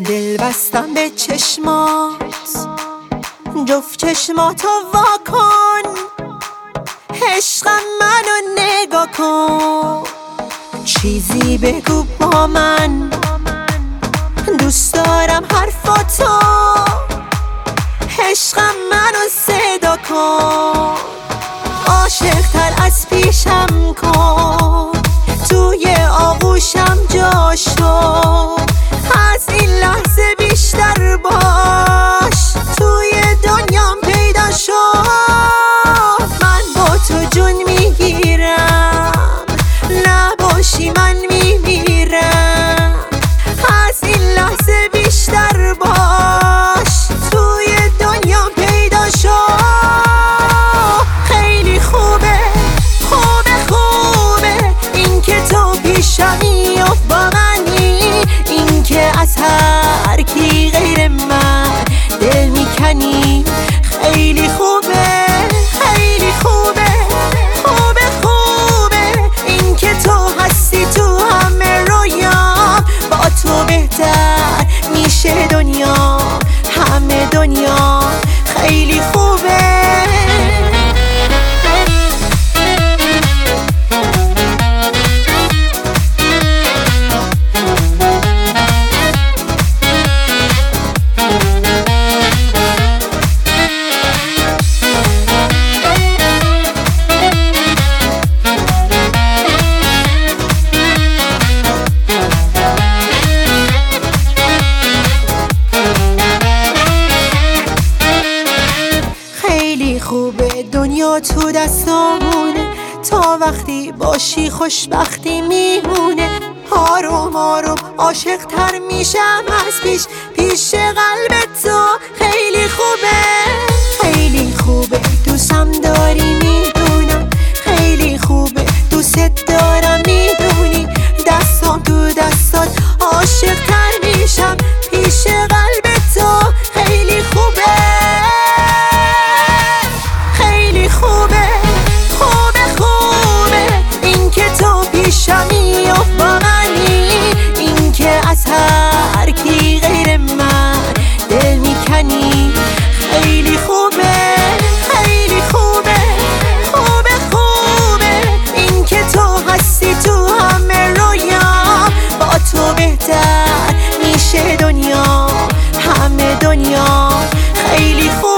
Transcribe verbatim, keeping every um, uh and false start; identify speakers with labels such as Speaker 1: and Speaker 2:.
Speaker 1: دل بستم به چشمات، جفت چشماتو واکن، عشقم منو نگاه کن، چیزی بگو با من، دوست دارم حرفاتو، عشقم منو صدا کن، عاشق تر از پیشم کن، توی آغوشم جا شو، از این لحظه بیشتر باش، توی دنیام پیدا شو، من با تو جون میگیرم، نباشی من میمیرم، از این لحظه بیشتر باش، توی دنیام پیدا شو، خیلی خوبه خوبه خوبه این که تو پیشمی و با منی، این که از هر کی غیر من دل میکنی، خیلی خوبه خیلی خوبه خوبه خوبه این که تو هستی تو همه رویام، با تو بهتر میشه دنیا، همه دنیا خیلی خوبه. خوبه دنیا تو دستامونه، تا وقتی باشی خوشبختی میمونه، آروم آروم عاشق تر میشم از پیش، پیش قلب تو خیلی خوبه خیلی خوبه، دوستم داری میدونم، خیلی خوبه دوست دارم میدونی، دستام تو دستات عاشق تر میشم، پیش قلب تو خیلی خوبه خوبه خوبه خوبه این که تو پیشمی و با منی، این که از هر کی غیر من دل میکنی، خیلی خوبه خیلی خوبه خوبه خوبه این که تو هستی تو همه رویام، با تو بهتر میشه دنیا، همه دنیا خیلی خوبه.